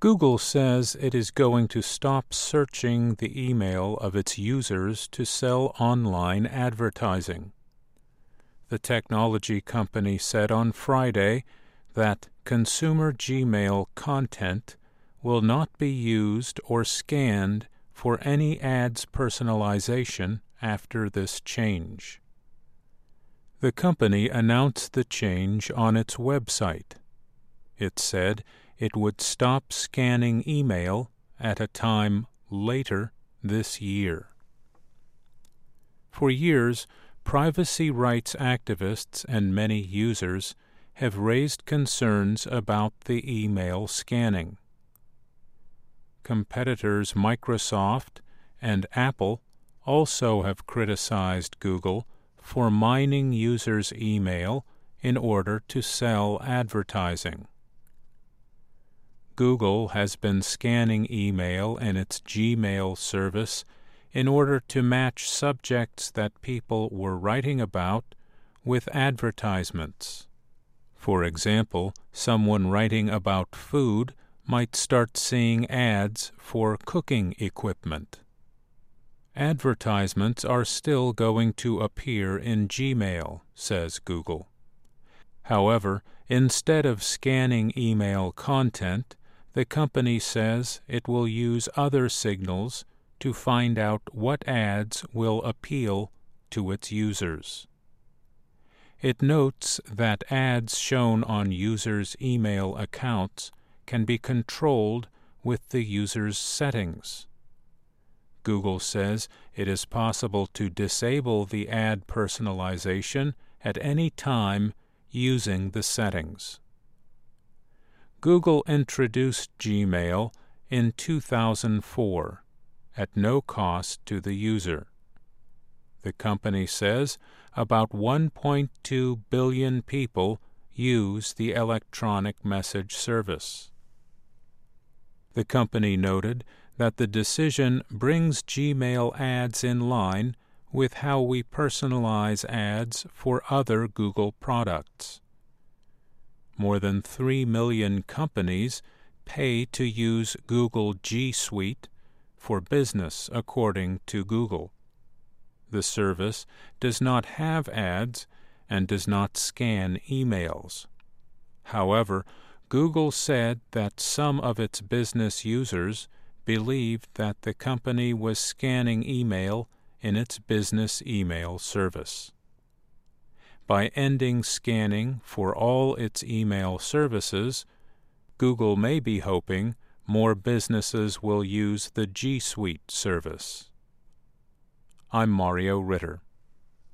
Google says it is going to stop searching the email of its users to sell online advertising. The technology company said on Friday that consumer Gmail content will not be used or scanned for any ads personalization after this change. The company announced the change on its website. It said it would stop scanning email at a time later this year. For years, privacy rights activists and many users have raised concerns about the email scanning. Competitors Microsoft and Apple also have criticized Google for mining users' email in order to sell advertising. Google has been scanning email in its Gmail service in order to match subjects that people were writing about with advertisements. For example, someone writing about food might start seeing ads for cooking equipment. Advertisements are still going to appear in Gmail, says Google. However, instead of scanning email content, the company says it will use other signals to find out what ads will appeal to its users. It notes that ads shown on users' email accounts can be controlled with the user's settings. Google says it is possible to disable the ad personalization at any time using the settings. Google introduced Gmail in 2004 at no cost to the user. The company says about 1.2 billion people use the electronic message service. The company noted that the decision brings Gmail ads in line with how we personalize ads for other Google products. More than 3 million companies pay to use Google G Suite for business, according to Google. The service does not have ads and does not scan emails. However, Google said that some of its business users believed that the company was scanning email in its business email service. By ending scanning for all its email services, Google may be hoping more businesses will use the G Suite service. I'm Mario Ritter.